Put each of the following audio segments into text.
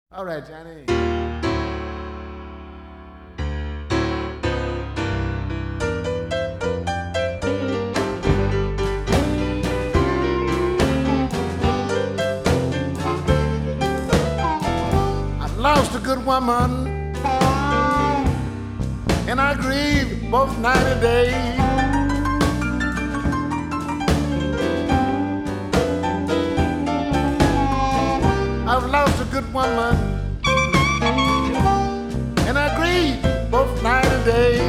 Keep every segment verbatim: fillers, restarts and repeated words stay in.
All right, Johnny. I lost a good woman, and I grieve both night and day. I've lost a good woman, and I grieve both night and day.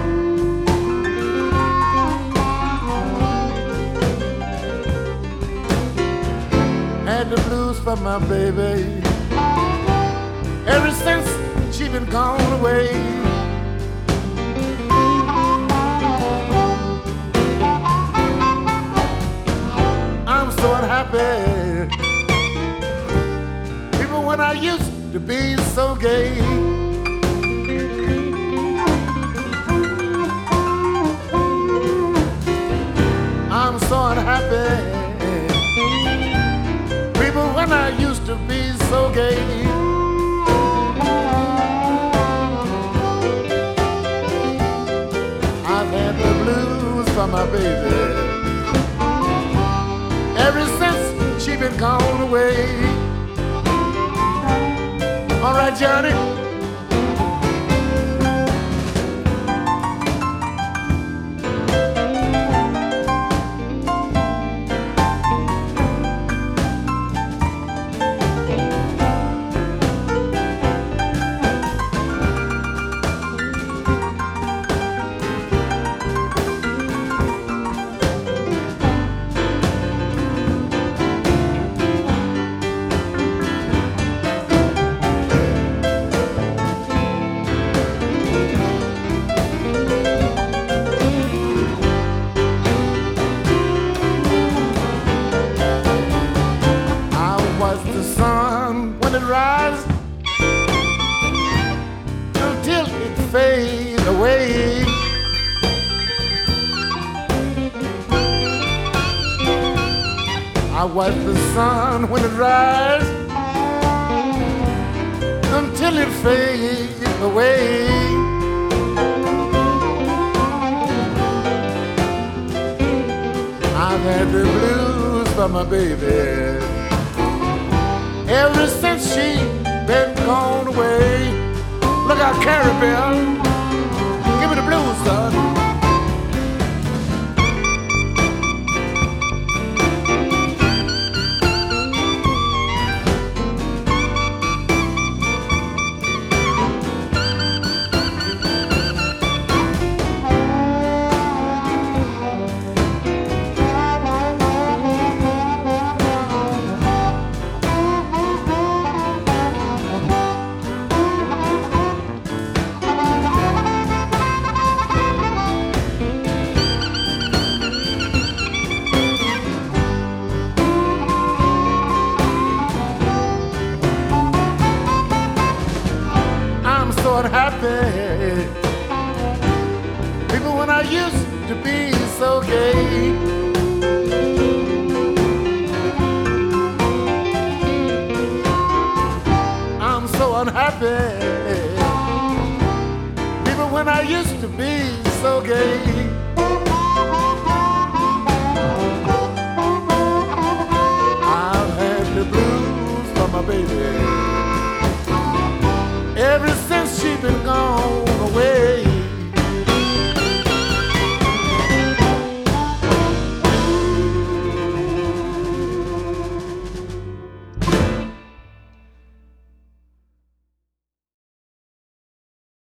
Had the blues for my baby ever since she been gone away. I'm so unhappy. People, when I used to be so gay. I'm so unhappy. People, when I used to be so gay. I've had the blues for my baby ever since she been gone away. All right, Johnny. The sun when it rises until it fades away. I watch the sun when it rises until it fades away. I've had the blues for my baby ever since she been gone away. Look out, Carrie Bell, give me the blues, son. So unhappy. People, when I used to be so gay. I'm so unhappy. People, when I used to be so gay. I've had the blues for my baby ever since she been gone.